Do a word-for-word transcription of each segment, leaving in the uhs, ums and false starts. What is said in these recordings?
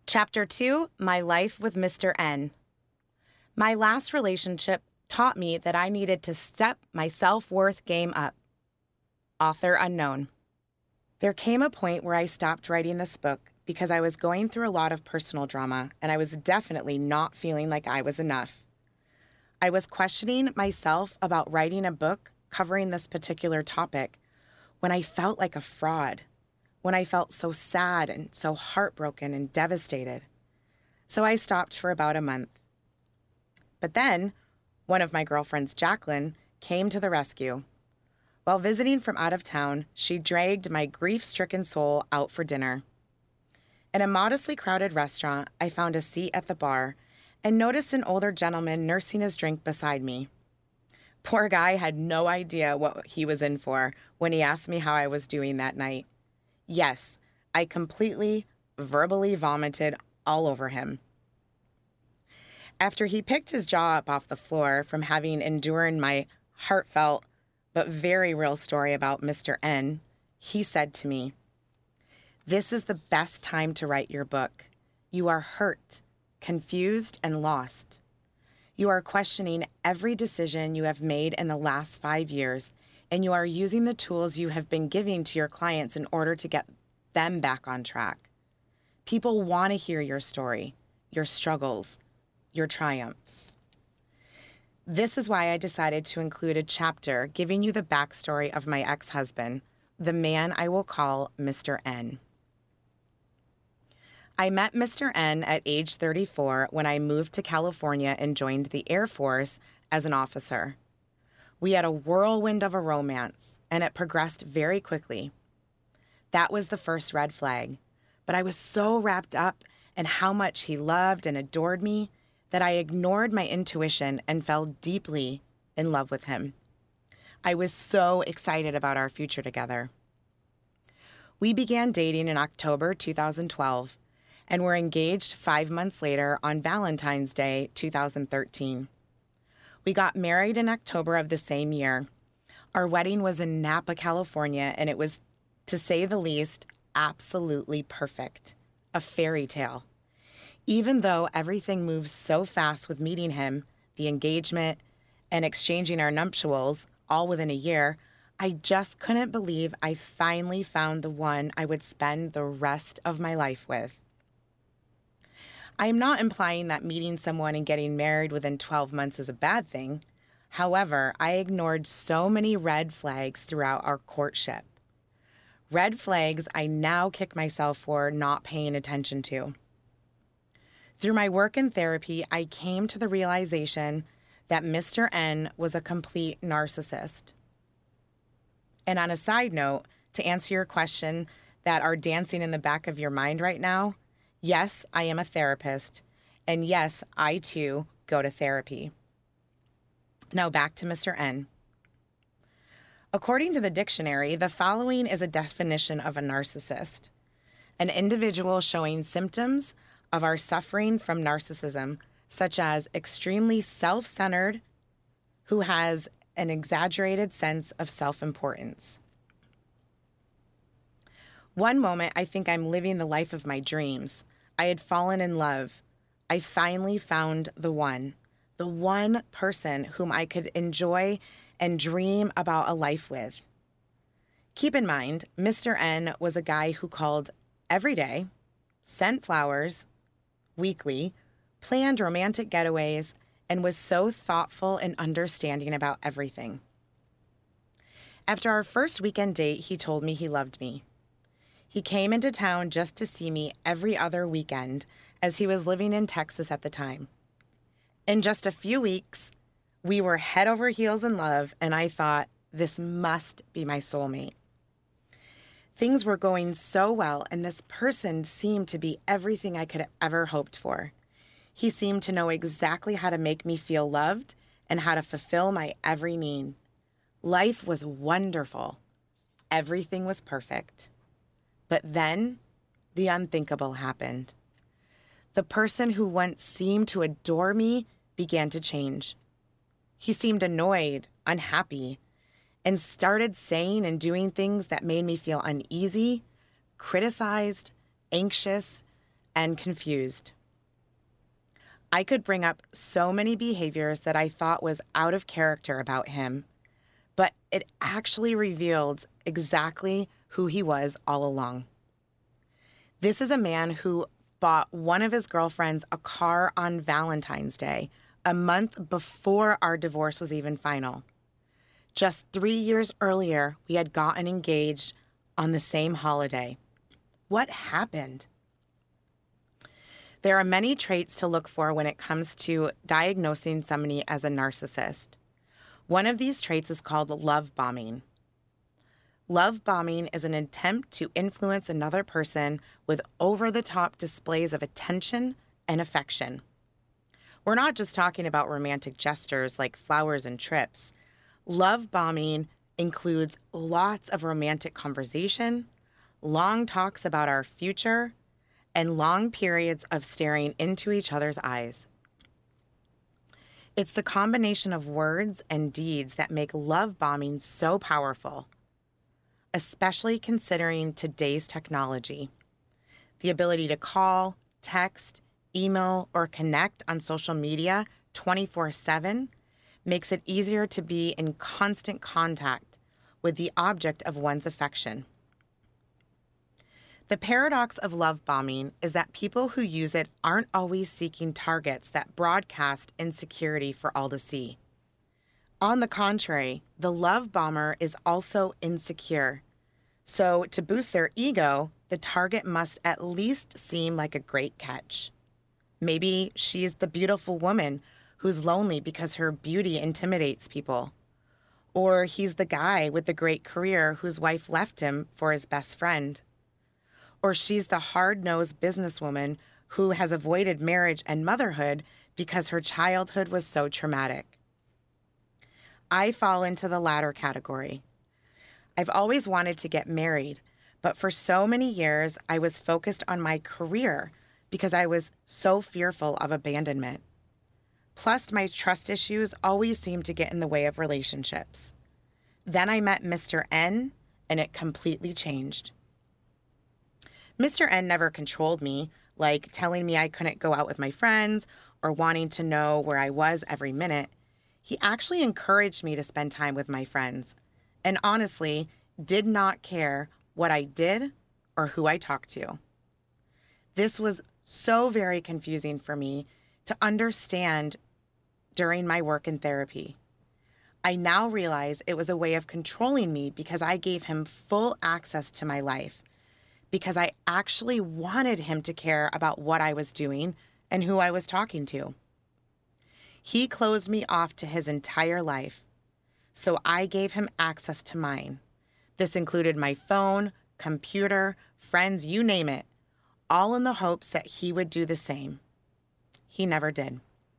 Chapter two, My Life with Mister N. My last relationship taught me that I needed to step my self-worth game up. Author unknown. There came a point where I stopped writing this book because I was going through a lot of personal drama, and I was definitely not feeling like I was enough. I was questioning myself about writing a book covering this particular topic when I felt like a fraud, when I felt so sad and so heartbroken and devastated. So I stopped for about a month. But then, one of my girlfriends, Jacqueline, came to the rescue. While visiting from out of town, she dragged my grief-stricken soul out for dinner. In a modestly crowded restaurant, I found a seat at the bar and noticed an older gentleman nursing his drink beside me. Poor guy had no idea what he was in for when he asked me how I was doing that night. Yes, I completely, verbally vomited all over him. After he picked his jaw up off the floor from having endured my heartfelt but very real story about Mister N, he said to me, "This is the best time to write your book. You are hurt, confused, and lost. You are questioning every decision you have made in the last five years, and you are using the tools you have been giving to your clients in order to get them back on track. People want to hear your story, your struggles, your triumphs." This is why I decided to include a chapter giving you the backstory of my ex-husband, the man I will call Mister N. I met Mister N at age thirty-four when I moved to California and joined the Air Force as an officer. We had a whirlwind of a romance, and it progressed very quickly. That was the first red flag, but I was so wrapped up in how much he loved and adored me that I ignored my intuition and fell deeply in love with him. I was so excited about our future together. We began dating in October two thousand twelve, and were engaged five months later on Valentine's Day two thousand thirteen. We got married in October of the same year. Our wedding was in Napa, California, and it was, to say the least, absolutely perfect. A fairy tale. Even though everything moves so fast with meeting him, the engagement, and exchanging our nuptials, all within a year, I just couldn't believe I finally found the one I would spend the rest of my life with. I am not implying that meeting someone and getting married within twelve months is a bad thing. However, I ignored so many red flags throughout our courtship. Red flags I now kick myself for not paying attention to. Through my work in therapy, I came to the realization that Mister N was a complete narcissist. And on a side note, to answer your question that are dancing in the back of your mind right now, yes, I am a therapist, and yes, I too go to therapy. Now back to Mister N. According to the dictionary, the following is a definition of a narcissist: an individual showing symptoms of our suffering from narcissism, such as extremely self-centered, who has an exaggerated sense of self-importance. One moment, I think I'm living the life of my dreams. I had fallen in love. I finally found the one, the one person whom I could enjoy and dream about a life with. Keep in mind, Mister N was a guy who called every day, sent flowers weekly, planned romantic getaways, and was so thoughtful and understanding about everything. After our first weekend date, he told me he loved me. He came into town just to see me every other weekend, as he was living in Texas at the time. In just a few weeks, we were head over heels in love, and I thought, this must be my soulmate. Things were going so well, and this person seemed to be everything I could have ever hoped for. He seemed to know exactly how to make me feel loved and how to fulfill my every need. Life was wonderful. Everything was perfect. But then, the unthinkable happened. The person who once seemed to adore me began to change. He seemed annoyed, unhappy, and started saying and doing things that made me feel uneasy, criticized, anxious, and confused. I could bring up so many behaviors that I thought was out of character about him, but it actually revealed exactly who he was all along. This is a man who bought one of his girlfriends a car on Valentine's Day, a month before our divorce was even final. Just three years earlier, we had gotten engaged on the same holiday. What happened? There are many traits to look for when it comes to diagnosing somebody as a narcissist. One of these traits is called love bombing. Love bombing is an attempt to influence another person with over-the-top displays of attention and affection. We're not just talking about romantic gestures like flowers and trips. Love bombing includes lots of romantic conversation, long talks about our future, and long periods of staring into each other's eyes. It's the combination of words and deeds that make love bombing so powerful, especially considering today's technology. The ability to call, text, email, or connect on social media twenty-four seven makes it easier to be in constant contact with the object of one's affection. The paradox of love bombing is that people who use it aren't always seeking targets that broadcast insecurity for all to see. On the contrary, the love bomber is also insecure. So to boost their ego, the target must at least seem like a great catch. Maybe she's the beautiful woman who's lonely because her beauty intimidates people. Or he's the guy with the great career whose wife left him for his best friend. Or she's the hard-nosed businesswoman who has avoided marriage and motherhood because her childhood was so traumatic. I fall into the latter category. I've always wanted to get married, but for so many years I was focused on my career because I was so fearful of abandonment. Plus, my trust issues always seemed to get in the way of relationships. Then I met Mister N, and it completely changed. Mister N never controlled me, like telling me I couldn't go out with my friends or wanting to know where I was every minute. He actually encouraged me to spend time with my friends, and honestly, did not care what I did or who I talked to. This was so very confusing for me to understand during my work in therapy. I now realize it was a way of controlling me because I gave him full access to my life, because I actually wanted him to care about what I was doing and who I was talking to. He closed me off to his entire life, so I gave him access to mine. This included my phone, computer, friends, you name it, all in the hopes that he would do the same. He never did.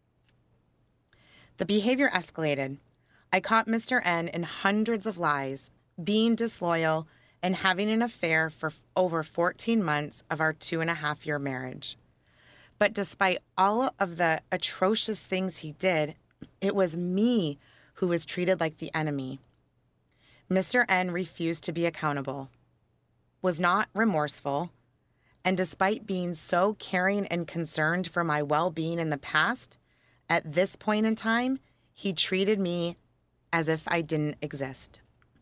The behavior escalated. I caught Mister N in hundreds of lies, being disloyal, and having an affair for over fourteen months of our two and a half year marriage. But despite all of the atrocious things he did, it was me who was treated like the enemy. Mister N refused to be accountable, was not remorseful, and despite being so caring and concerned for my well-being in the past, at this point in time, he treated me as if I didn't exist.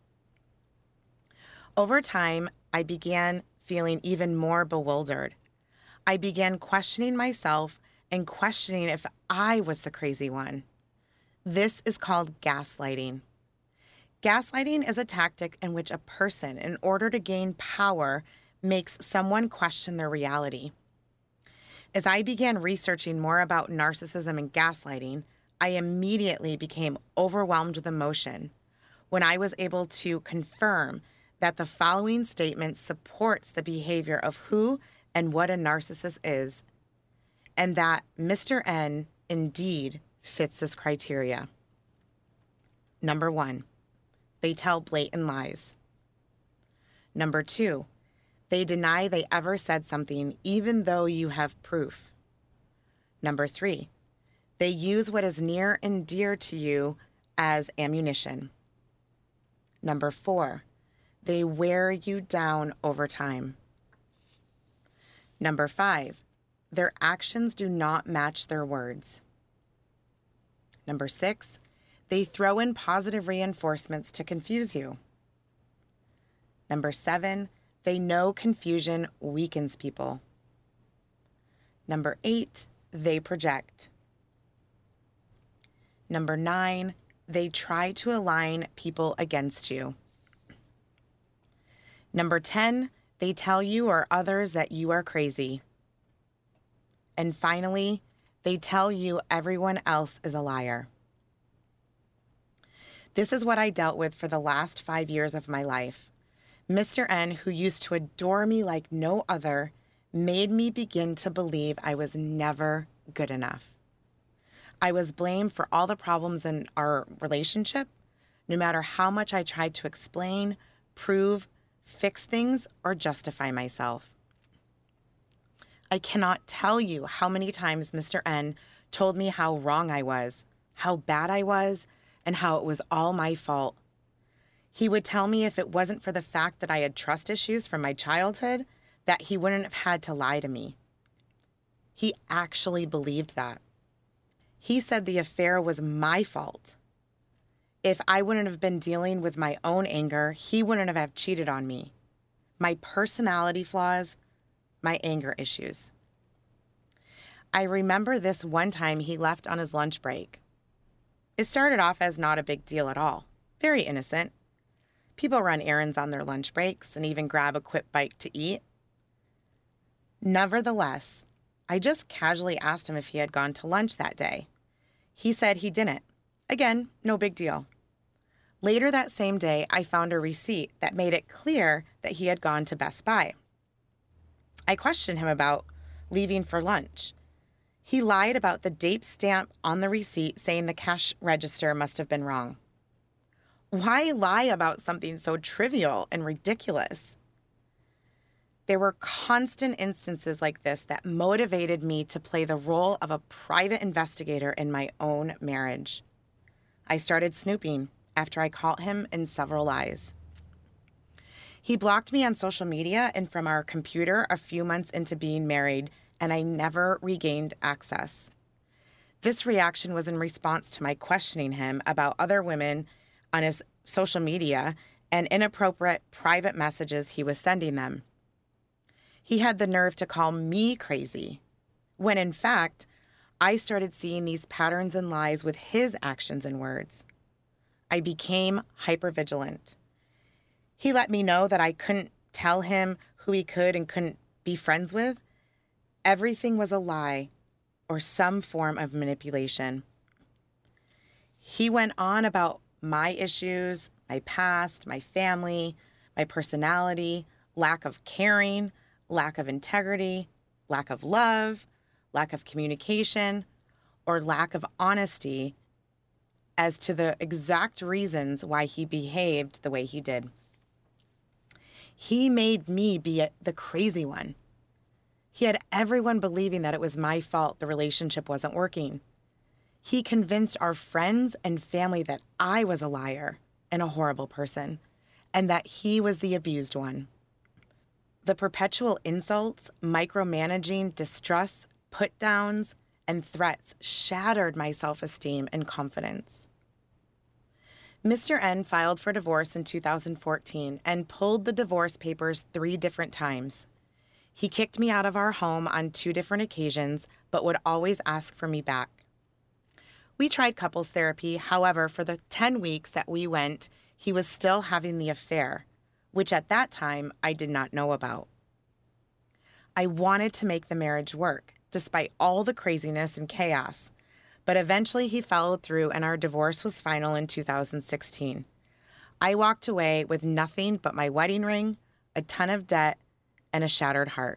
Over time, I began feeling even more bewildered. I began questioning myself and questioning if I was the crazy one. This is called gaslighting. Gaslighting is a tactic in which a person, in order to gain power, makes someone question their reality. As I began researching more about narcissism and gaslighting, I immediately became overwhelmed with emotion when I was able to confirm that the following statement supports the behavior of who and what a narcissist is, and that Mister N indeed fits this criteria. Number one, they tell blatant lies. Number two, they deny they ever said something even though you have proof. Number three, they use what is near and dear to you as ammunition. Number four, they wear you down over time. Number five, their actions do not match their words. Number six, they throw in positive reinforcements to confuse you. Number seven, they know confusion weakens people. Number eight, they project. Number nine, they try to align people against you. Number ten, they tell you or others that you are crazy. And finally, they tell you everyone else is a liar. This is what I dealt with for the last five years of my life. Mister N, who used to adore me like no other, made me begin to believe I was never good enough. I was blamed for all the problems in our relationship, no matter how much I tried to explain, prove, fix things, or justify myself. I cannot tell you how many times Mister N told me how wrong I was, how bad I was, and how it was all my fault. He would tell me if it wasn't for the fact that I had trust issues from my childhood, that he wouldn't have had to lie to me. He actually believed that. He said the affair was my fault. If I wouldn't have been dealing with my own anger, he wouldn't have cheated on me. My personality flaws, my anger issues. I remember this one time he left on his lunch break. It started off as not a big deal at all, very innocent. People run errands on their lunch breaks and even grab a quick bite to eat. Nevertheless, I just casually asked him if he had gone to lunch that day. He said he didn't. Again, no big deal. Later that same day, I found a receipt that made it clear that he had gone to Best Buy. I questioned him about leaving for lunch. He lied about the date stamp on the receipt, saying the cash register must have been wrong. Why lie about something so trivial and ridiculous? There were constant instances like this that motivated me to play the role of a private investigator in my own marriage. I started snooping after I caught him in several lies. He blocked me on social media and from our computer a few months into being married, and I never regained access. This reaction was in response to my questioning him about other women on his social media and inappropriate private messages he was sending them. He had the nerve to call me crazy, when in fact, I started seeing these patterns and lies with his actions and words. I became hypervigilant. He let me know that I couldn't tell him who he could and couldn't be friends with. Everything was a lie or some form of manipulation. He went on about my issues, my past, my family, my personality, lack of caring, lack of integrity, lack of love, lack of communication, or lack of honesty as to the exact reasons why he behaved the way he did. He made me be the crazy one. He had everyone believing that it was my fault the relationship wasn't working. He convinced our friends and family that I was a liar and a horrible person, and that he was the abused one. The perpetual insults, micromanaging, distrust, put-downs, and threats shattered my self-esteem and confidence. Mister N filed for divorce in two thousand fourteen and pulled the divorce papers three different times. He kicked me out of our home on two different occasions, but would always ask for me back. We tried couples therapy. However, for the ten weeks that we went, he was still having the affair, which at that time I did not know about. I wanted to make the marriage work, despite all the craziness and chaos. But eventually he followed through and our divorce was final in two thousand sixteen. I walked away with nothing but my wedding ring, a ton of debt, and a shattered heart.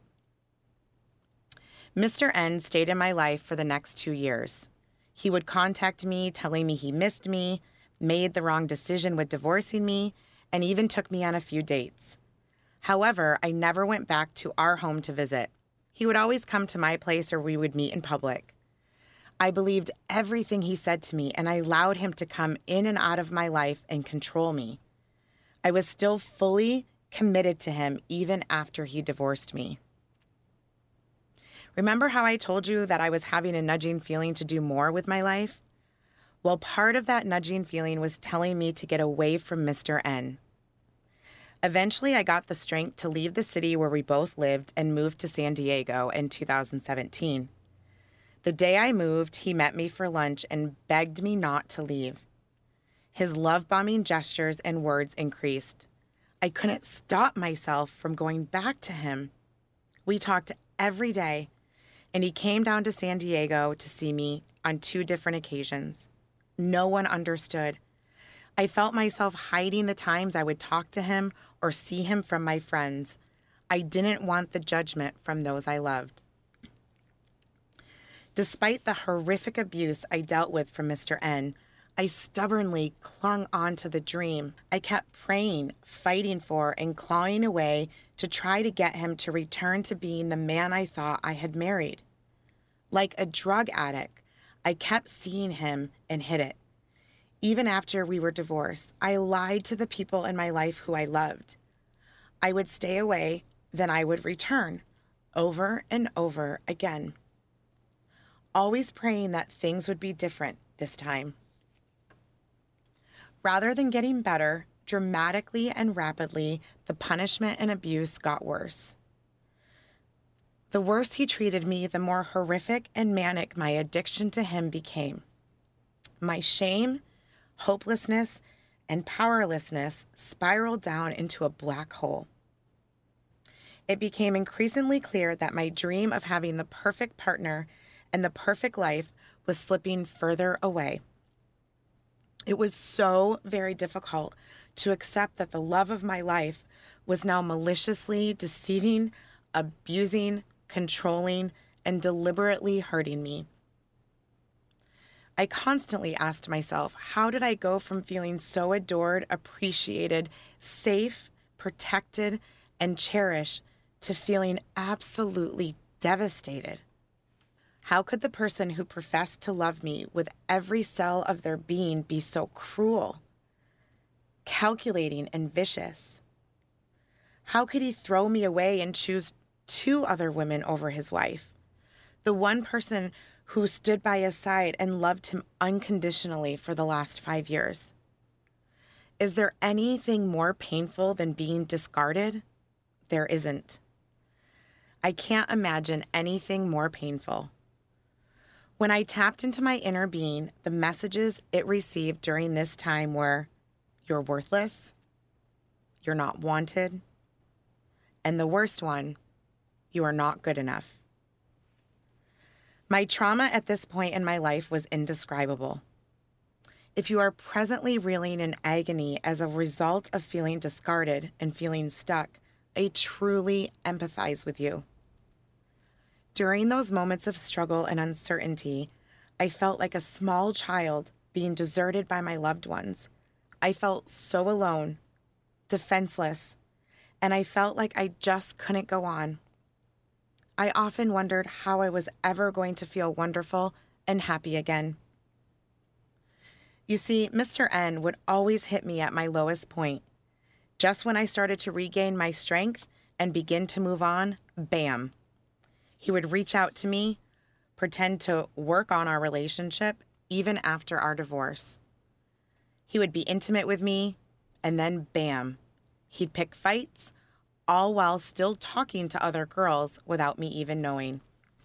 Mister N stayed in my life for the next two years. He would contact me telling me he missed me, made the wrong decision with divorcing me, and even took me on a few dates. However, I never went back to our home to visit. He would always come to my place or we would meet in public. I believed everything he said to me, and I allowed him to come in and out of my life and control me. I was still fully committed to him even after he divorced me. Remember how I told you that I was having a nudging feeling to do more with my life? Well, part of that nudging feeling was telling me to get away from Mister N. Eventually, I got the strength to leave the city where we both lived and moved to San Diego in two thousand seventeen. The day I moved, he met me for lunch and begged me not to leave. His love-bombing gestures and words increased. I couldn't stop myself from going back to him. We talked every day, and he came down to San Diego to see me on two different occasions. No one understood. I felt myself hiding the times I would talk to him or see him from my friends. I didn't want the judgment from those I loved. Despite the horrific abuse I dealt with from Mister N, I stubbornly clung on to the dream. I kept praying, fighting for, and clawing away to try to get him to return to being the man I thought I had married. Like a drug addict, I kept seeing him and hid it. Even after we were divorced, I lied to the people in my life who I loved. I would stay away, then I would return, over and over again. Always praying that things would be different this time. Rather than getting better, dramatically and rapidly, the punishment and abuse got worse. The worse he treated me, the more horrific and manic my addiction to him became. My shame, hopelessness, and powerlessness spiraled down into a black hole. It became increasingly clear that my dream of having the perfect partner and the perfect life was slipping further away. It was so very difficult to accept that the love of my life was now maliciously deceiving, abusing, controlling, and deliberately hurting me. I constantly asked myself, how did I go from feeling so adored, appreciated, safe, protected, and cherished to feeling absolutely devastated? How could the person who professed to love me with every cell of their being be so cruel, calculating, and vicious? How could he throw me away and choose two other women over his wife, the one person who stood by his side and loved him unconditionally for the last five years? Is there anything more painful than being discarded? There isn't. I can't imagine anything more painful. When I tapped into my inner being, the messages it received during this time were, you're worthless, you're not wanted, and the worst one, you are not good enough. My trauma at this point in my life was indescribable. If you are presently reeling in agony as a result of feeling discarded and feeling stuck, I truly empathize with you. During those moments of struggle and uncertainty, I felt like a small child being deserted by my loved ones. I felt so alone, defenseless, and I felt like I just couldn't go on. I often wondered how I was ever going to feel wonderful and happy again. You see, Mister N would always hit me at my lowest point. Just when I started to regain my strength and begin to move on, bam. He would reach out to me, pretend to work on our relationship, even after our divorce. He would be intimate with me, and then bam, he'd pick fights, all while still talking to other girls without me even knowing.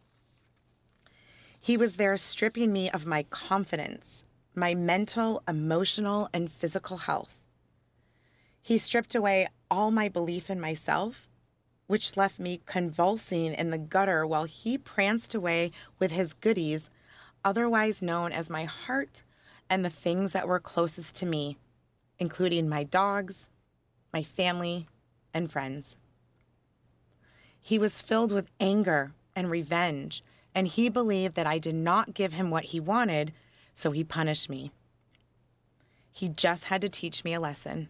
He was there stripping me of my confidence, my mental, emotional, and physical health. He stripped away all my belief in myself, which left me convulsing in the gutter while he pranced away with his goodies, otherwise known as my heart and the things that were closest to me, including my dogs, my family, and friends. He was filled with anger and revenge, and he believed that I did not give him what he wanted, so he punished me. He just had to teach me a lesson.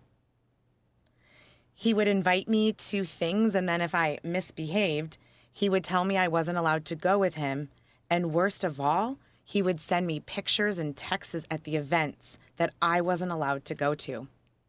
He would invite me to things, and then if I misbehaved, he would tell me I wasn't allowed to go with him, and worst of all, he would send me pictures and texts at the events that I wasn't allowed to go to.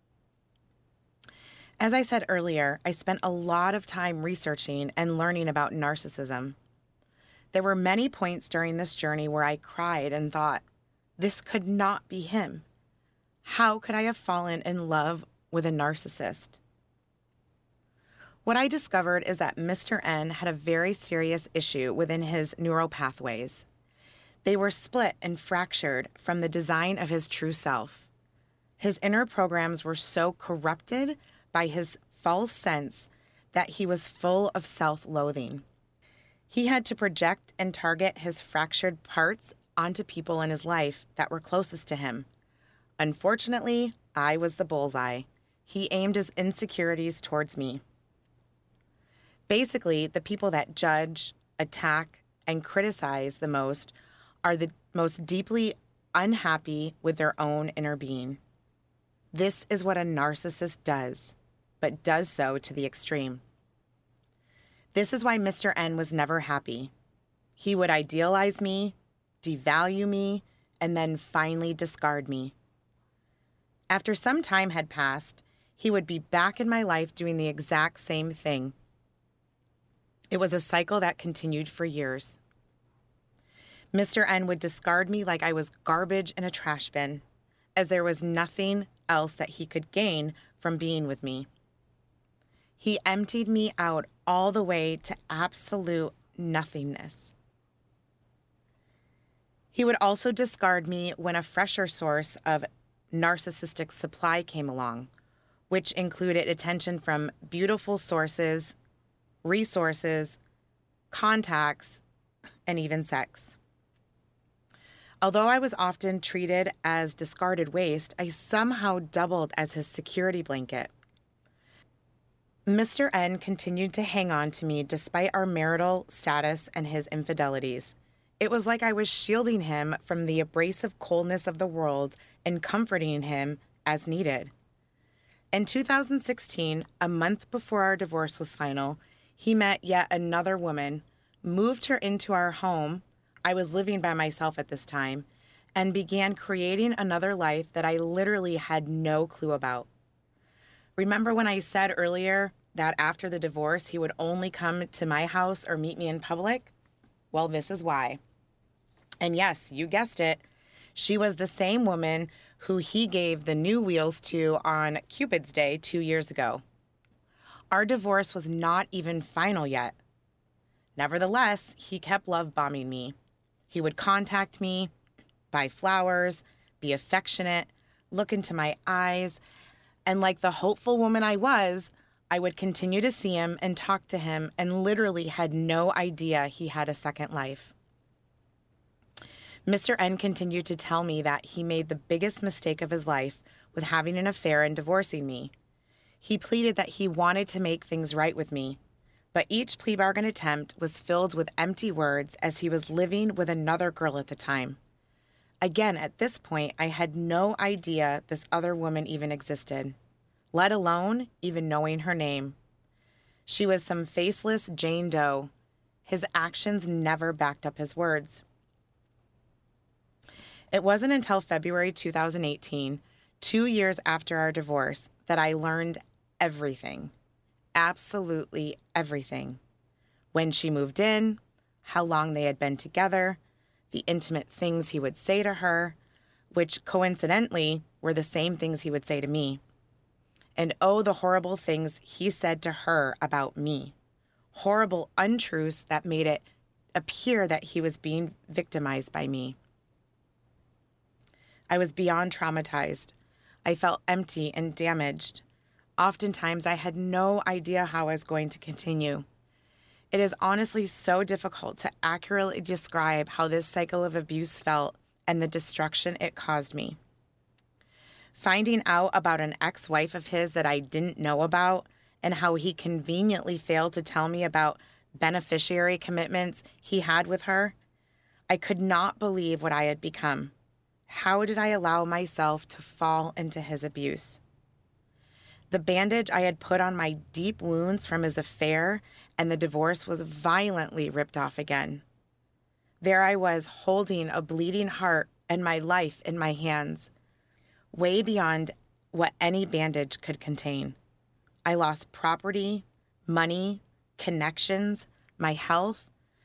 As I said earlier, I spent a lot of time researching and learning about narcissism. There were many points during this journey where I cried and thought, this could not be him. How could I have fallen in love with a narcissist? What I discovered is that Mister N had a very serious issue within his neural pathways. They were split and fractured from the design of his true self. His inner programs were so corrupted by his false sense that he was full of self-loathing. He had to project and target his fractured parts onto people in his life that were closest to him. Unfortunately, I was the bullseye. He aimed his insecurities towards me. Basically, the people that judge, attack, and criticize the most are the most deeply unhappy with their own inner being. This is what a narcissist does, but does so to the extreme. This is why Mister N was never happy. He would idealize me, devalue me, and then finally discard me. After some time had passed, he would be back in my life doing the exact same thing. It was a cycle that continued for years. Mister N would discard me like I was garbage in a trash bin, as there was nothing else that he could gain from being with me. He emptied me out all the way to absolute nothingness. He would also discard me when a fresher source of narcissistic supply came along, which included attention from beautiful sources, resources, contacts, and even sex. Although I was often treated as discarded waste, I somehow doubled as his security blanket. Mister N continued to hang on to me despite our marital status and his infidelities. It was like I was shielding him from the abrasive coldness of the world and comforting him as needed. In two thousand sixteen, a month before our divorce was final, he met yet another woman, moved her into our home. I was living by myself at this time, and began creating another life that I literally had no clue about. Remember when I said earlier that after the divorce, he would only come to my house or meet me in public? Well, this is why. And yes, you guessed it. She was the same woman who he gave the new wheels to on Cupid's Day two years ago. Our divorce was not even final yet. Nevertheless, he kept love bombing me. He would contact me, buy flowers, be affectionate, look into my eyes, and like the hopeful woman I was, I would continue to see him and talk to him and literally had no idea he had a second life. Mister N continued to tell me that he made the biggest mistake of his life with having an affair and divorcing me. He pleaded that he wanted to make things right with me, but each plea bargain attempt was filled with empty words as he was living with another girl at the time. Again, at this point, I had no idea this other woman even existed, let alone even knowing her name. She was some faceless Jane Doe. His actions never backed up his words. It wasn't until February two thousand eighteen, two years after our divorce, that I learned everything. Absolutely everything. When she moved in, how long they had been together, the intimate things he would say to her, which coincidentally were the same things he would say to me. And oh, the horrible things he said to her about me. Horrible untruths that made it appear that he was being victimized by me. I was beyond traumatized. I felt empty and damaged. Oftentimes, I had no idea how I was going to continue. It is honestly so difficult to accurately describe how this cycle of abuse felt and the destruction it caused me. Finding out about an ex-wife of his that I didn't know about and how he conveniently failed to tell me about beneficiary commitments he had with her, I could not believe what I had become. How did I allow myself to fall into his abuse? The bandage I had put on my deep wounds from his affair and the divorce was violently ripped off again. There I was holding a bleeding heart and my life in my hands, way beyond what any bandage could contain. I lost property, money, connections, my health,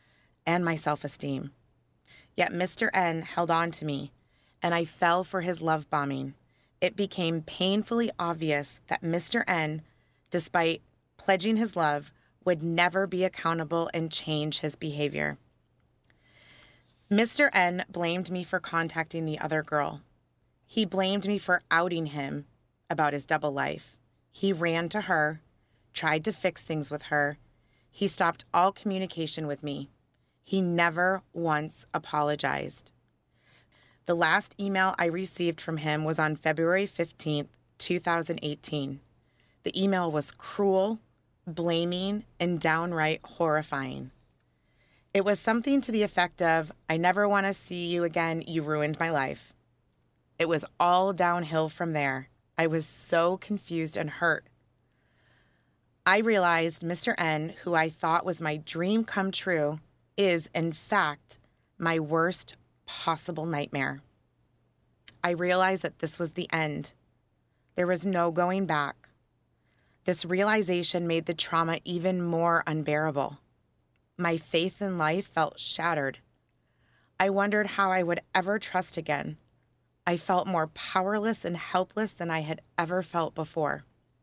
and my self-esteem. Yet Mister N held on to me, and I fell for his love bombing. It became painfully obvious that Mister N, despite pledging his love, would never be accountable and change his behavior. Mister N blamed me for contacting the other girl. He blamed me for outing him about his double life. He ran to her, tried to fix things with her. He stopped all communication with me. He never once apologized. The last email I received from him was on February fifteenth, two thousand eighteen. The email was cruel, blaming, and downright horrifying. It was something to the effect of, "I never want to see you again. You ruined my life." It was all downhill from there. I was so confused and hurt. I realized Mister N, who I thought was my dream come true, is, in fact, my worst possible nightmare. I realized that this was the end. There was no going back. This realization made the trauma even more unbearable. My faith in life felt shattered. I wondered how I would ever trust again. I felt more powerless and helpless than I had ever felt before.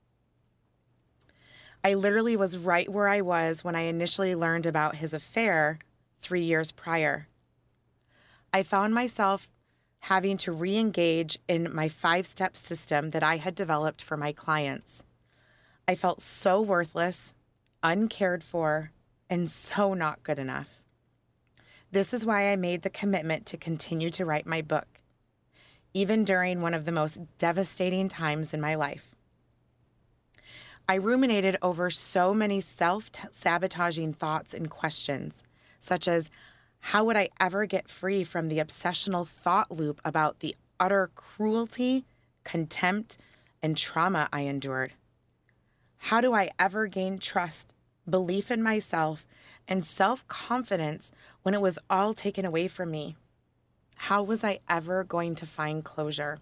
I literally was right where I was when I initially learned about his affair three years prior. I found myself having to re-engage in my five-step system that I had developed for my clients. I felt so worthless, uncared for, and so not good enough. This is why I made the commitment to continue to write my book, even during one of the most devastating times in my life. I ruminated over so many self-sabotaging thoughts and questions, such as, how would I ever get free from the obsessional thought loop about the utter cruelty, contempt, and trauma I endured? How do I ever gain trust, belief in myself, and self-confidence when it was all taken away from me? How was I ever going to find closure?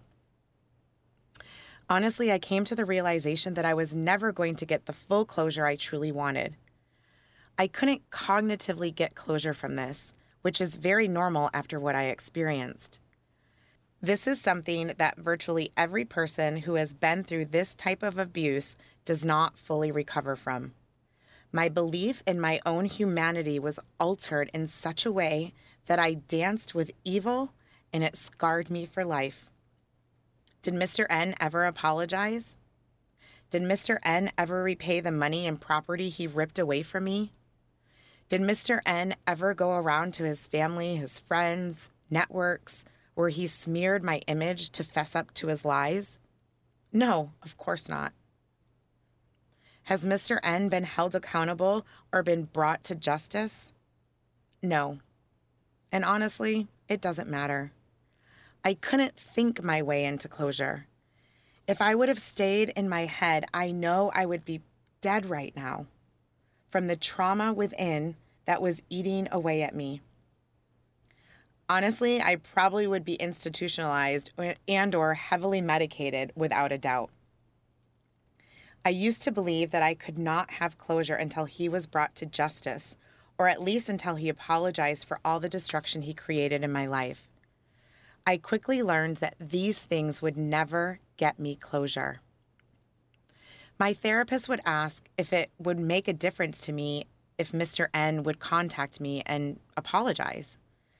Honestly, I came to the realization that I was never going to get the full closure I truly wanted. I couldn't cognitively get closure from this, which is very normal after what I experienced. This is something that virtually every person who has been through this type of abuse does not fully recover from. My belief in my own humanity was altered in such a way that I danced with evil, and it scarred me for life. Did Mister N ever apologize? Did Mister N ever repay the money and property he ripped away from me? Did Mister N ever go around to his family, his friends, networks, where he smeared my image to fess up to his lies? No, of course not. Has Mister N been held accountable or been brought to justice? No. And honestly, it doesn't matter. I couldn't think my way into closure. If I would have stayed in my head, I know I would be dead right now from the trauma within that was eating away at me. Honestly, I probably would be institutionalized and or heavily medicated without a doubt. I used to believe that I could not have closure until he was brought to justice, or at least until he apologized for all the destruction he created in my life. I quickly learned that these things would never get me closure. My therapist would ask if it would make a difference to me if Mister N would contact me and apologize.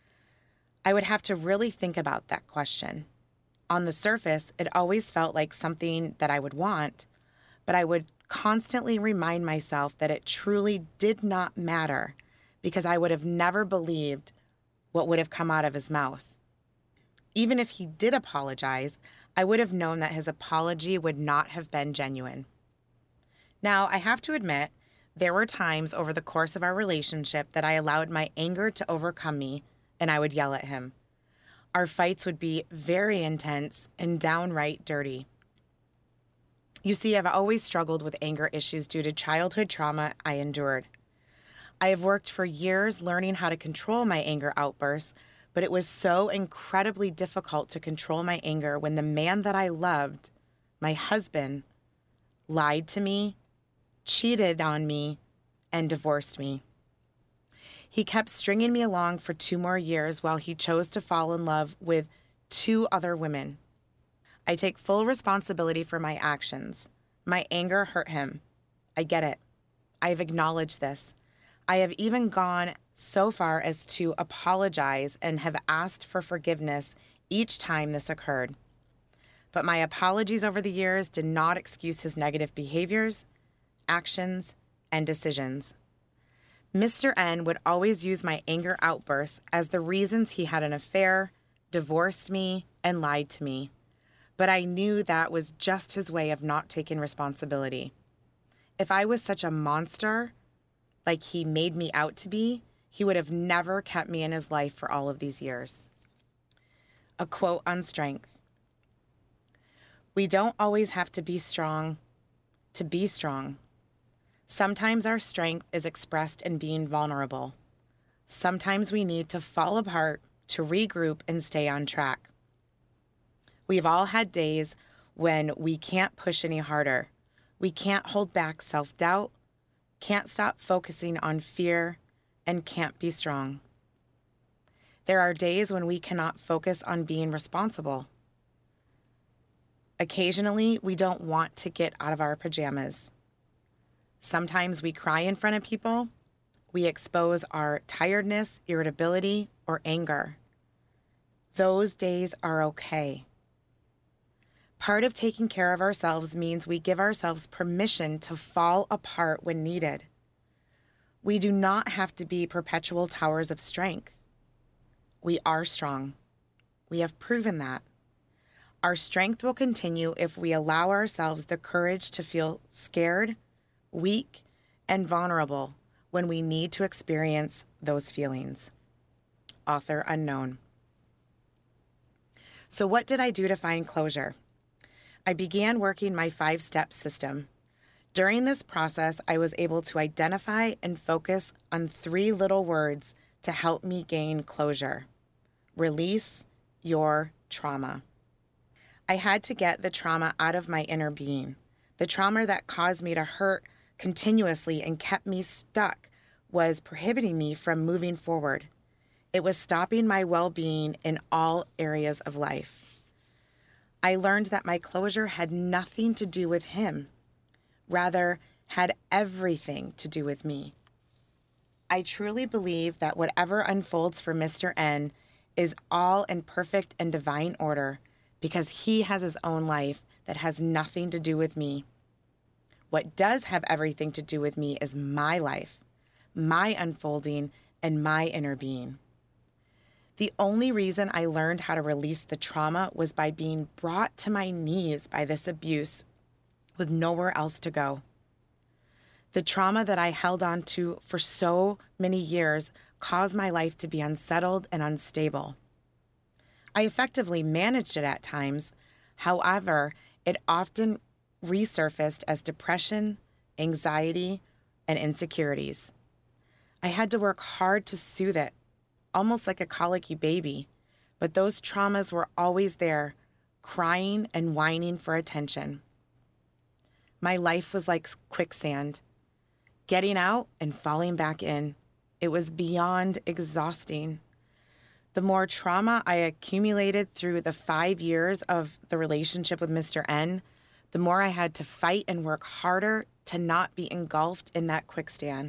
I would have to really think about that question. On the surface, it always felt like something that I would want, but I would constantly remind myself that it truly did not matter because I would have never believed what would have come out of his mouth. Even if he did apologize, I would have known that his apology would not have been genuine. Now, I have to admit, there were times over the course of our relationship that I allowed my anger to overcome me, and I would yell at him. Our fights would be very intense and downright dirty. You see, I've always struggled with anger issues due to childhood trauma I endured. I have worked for years learning how to control my anger outbursts, but it was so incredibly difficult to control my anger when the man that I loved, my husband, lied to me, cheated on me, and divorced me. He kept stringing me along for two more years while he chose to fall in love with two other women. I take full responsibility for my actions. My anger hurt him. I get it. I have acknowledged this. I have even gone so far as to apologize and have asked for forgiveness each time this occurred. But my apologies over the years did not excuse his negative behaviors, actions, and decisions. Mister N would always use my anger outbursts as the reasons he had an affair, divorced me, and lied to me. But I knew that was just his way of not taking responsibility. If I was such a monster, like he made me out to be, he would have never kept me in his life for all of these years. A quote on strength. We don't always have to be strong to be strong. Sometimes our strength is expressed in being vulnerable. Sometimes we need to fall apart to regroup and stay on track. We've all had days when we can't push any harder. We can't hold back self-doubt, can't stop focusing on fear, and can't be strong. There are days when we cannot focus on being responsible. Occasionally, we don't want to get out of our pajamas. Sometimes we cry in front of people. We expose our tiredness, irritability, or anger. Those days are okay. Part of taking care of ourselves means we give ourselves permission to fall apart when needed. We do not have to be perpetual towers of strength. We are strong. We have proven that. Our strength will continue if we allow ourselves the courage to feel scared, weak, and vulnerable when we need to experience those feelings. Author unknown. So what did I do to find closure? I began working my five-step system. During this process, I was able to identify and focus on three little words to help me gain closure. Release your trauma. I had to get the trauma out of my inner being. The trauma that caused me to hurt continuously and kept me stuck was prohibiting me from moving forward. It was stopping my well-being in all areas of life. I learned that my closure had nothing to do with him, rather had everything to do with me. I truly believe that whatever unfolds for Mister N is all in perfect and divine order because he has his own life that has nothing to do with me. What does have everything to do with me is my life, my unfolding, and my inner being. The only reason I learned how to release the trauma was by being brought to my knees by this abuse with nowhere else to go. The trauma that I held on to for so many years caused my life to be unsettled and unstable. I effectively managed it at times. However, it often resurfaced as depression, anxiety, and insecurities. I had to work hard to soothe it, almost like a colicky baby, but those traumas were always there, crying and whining for attention. My life was like quicksand, getting out and falling back in. It was beyond exhausting. The more trauma I accumulated through the five years of the relationship with Mister N, the more I had to fight and work harder to not be engulfed in that quicksand.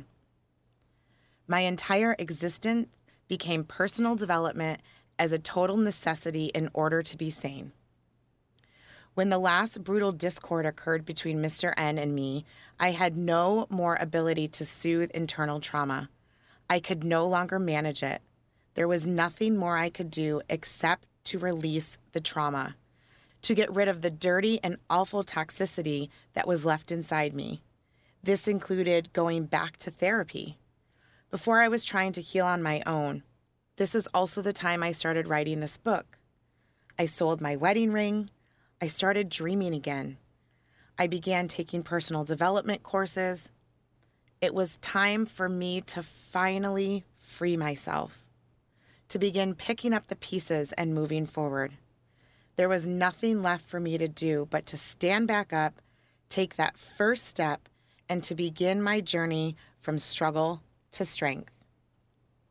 My entire existence became personal development as a total necessity in order to be sane. When the last brutal discord occurred between Mister N and me, I had no more ability to soothe internal trauma. I could no longer manage it. There was nothing more I could do except to release the trauma, to get rid of the dirty and awful toxicity that was left inside me. This included going back to therapy. Before I was trying to heal on my own, this is also the time I started writing this book. I sold my wedding ring. I started dreaming again. I began taking personal development courses. It was time for me to finally free myself, to begin picking up the pieces and moving forward. There was nothing left for me to do but to stand back up, take that first step, and to begin my journey from struggle to strength.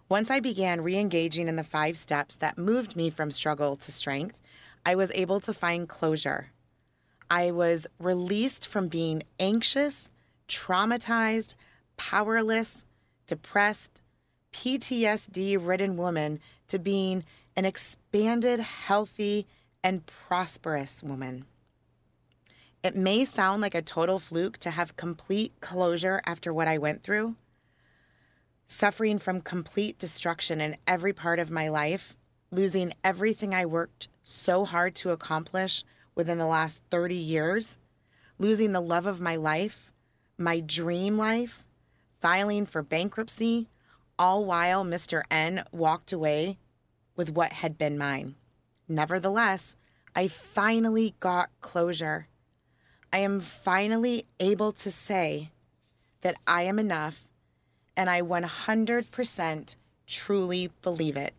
Once I began re-engaging in the five steps that moved me from struggle to strength, I was able to find closure. I was released from being anxious, traumatized, powerless, depressed, P T S D-ridden woman to being an expanded, healthy, and prosperous woman. It may sound like a total fluke to have complete closure after what I went through, suffering from complete destruction in every part of my life, losing everything I worked so hard to accomplish within the last thirty years, losing the love of my life, my dream life, filing for bankruptcy, all while Mister N walked away with what had been mine. Nevertheless, I finally got closure. I am finally able to say that I am enough, and I one hundred percent truly believe it.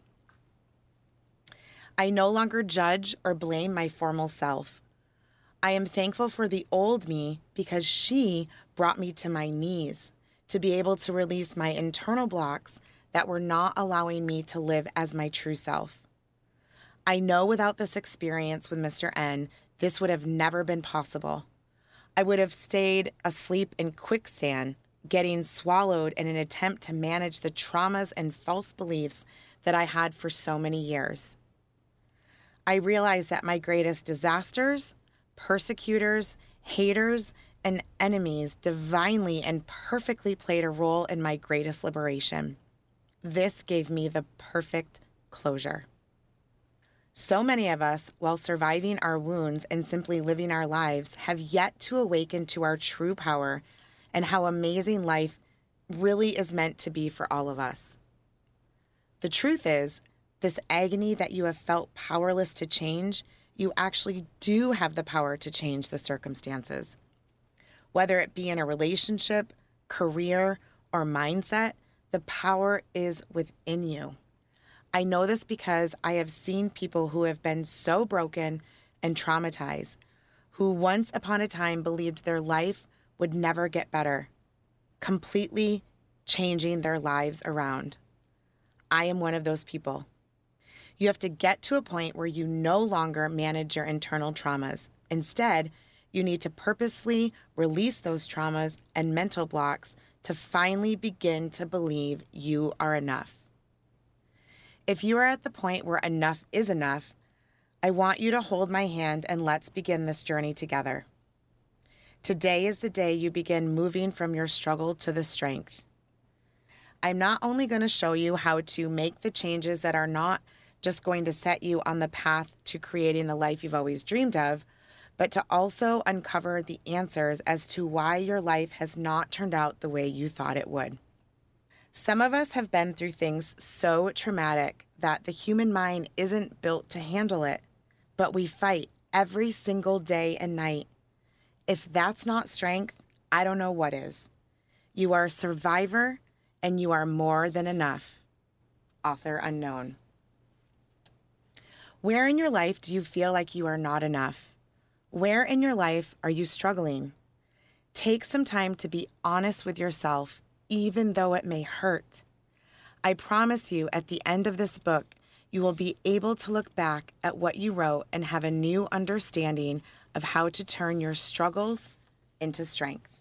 I no longer judge or blame my former self. I am thankful for the old me because she brought me to my knees to be able to release my internal blocks that were not allowing me to live as my true self. I know without this experience with Mister N, this would have never been possible. I would have stayed asleep in quicksand, getting swallowed in an attempt to manage the traumas and false beliefs that I had for so many years. I realized that my greatest disasters, persecutors, haters, and enemies divinely and perfectly played a role in my greatest liberation. This gave me the perfect closure. So many of us, while surviving our wounds and simply living our lives, have yet to awaken to our true power and how amazing life really is meant to be for all of us. The truth is, this agony that you have felt powerless to change, you actually do have the power to change the circumstances. Whether it be in a relationship, career, or mindset, the power is within you. I know this because I have seen people who have been so broken and traumatized, who once upon a time believed their life would never get better, completely changing their lives around. I am one of those people. You have to get to a point where you no longer manage your internal traumas. Instead, you need to purposefully release those traumas and mental blocks to finally begin to believe you are enough. If you are at the point where enough is enough, I want you to hold my hand and let's begin this journey together. Today is the day you begin moving from your struggle to the strength. I'm not only going to show you how to make the changes that are not just going to set you on the path to creating the life you've always dreamed of, but to also uncover the answers as to why your life has not turned out the way you thought it would. Some of us have been through things so traumatic that the human mind isn't built to handle it, but we fight every single day and night. If that's not strength, I don't know what is. You are a survivor, and you are more than enough. Author unknown. Where in your life do you feel like you are not enough? Where in your life are you struggling? Take some time to be honest with yourself, even though it may hurt. I promise you, at the end of this book, you will be able to look back at what you wrote and have a new understanding of how to turn your struggles into strength.